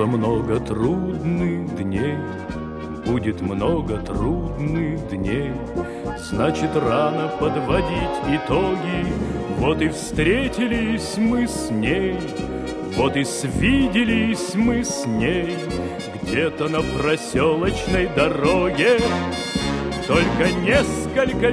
много трудных дней, будет много трудных дней. Значит, рано подводить итоги. Вот и встретились мы с ней, вот и свиделись мы с ней где-то на проселочной дороге. Только несколько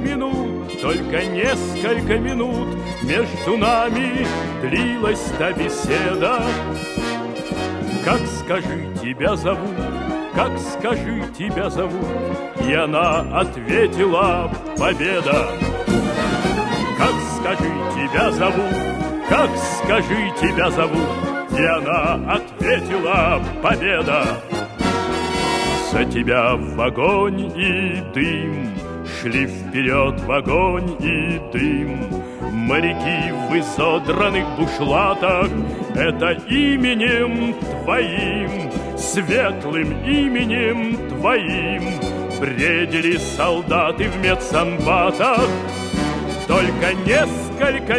минут между нами длилась та беседа. Как, скажи, тебя зовут? Как, скажи, тебя зовут? И она ответила: Победа. Как, скажи, тебя зовут? Как, скажи, тебя зовут? И она ответила: Победа. За тебя в огонь и дым шли вперед в огонь и дым. Моряки в изодранных бушлатах — это именем твоим, светлым именем твоим бредили солдаты в медсанбатах. Только несколько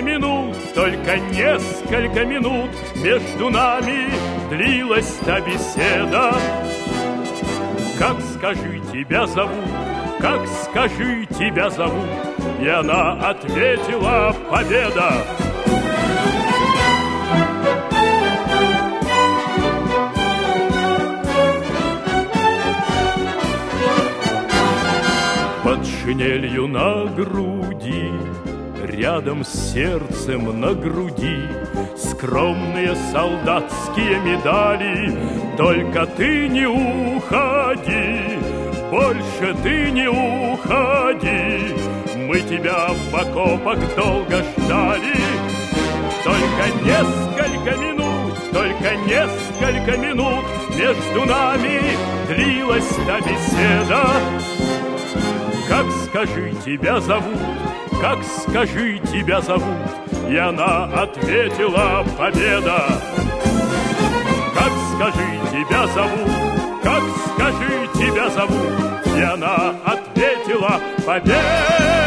минут между нами длилась та беседа. Как, скажи, тебя зовут? Как, скажи, тебя зовут? И она ответила: Победа. Под шинелью на груди, рядом с сердцем на груди, скромные солдатские медали. Только ты не уходи, больше ты не уходи, мы тебя в окопах долго ждали. Только несколько минут между нами длилась та беседа. Как, скажи, тебя зовут? Как, скажи, тебя зовут? И она ответила: Победа. Как, скажи, тебя зовут? Как, скажи, тебя зовут? И она ответила: Победа.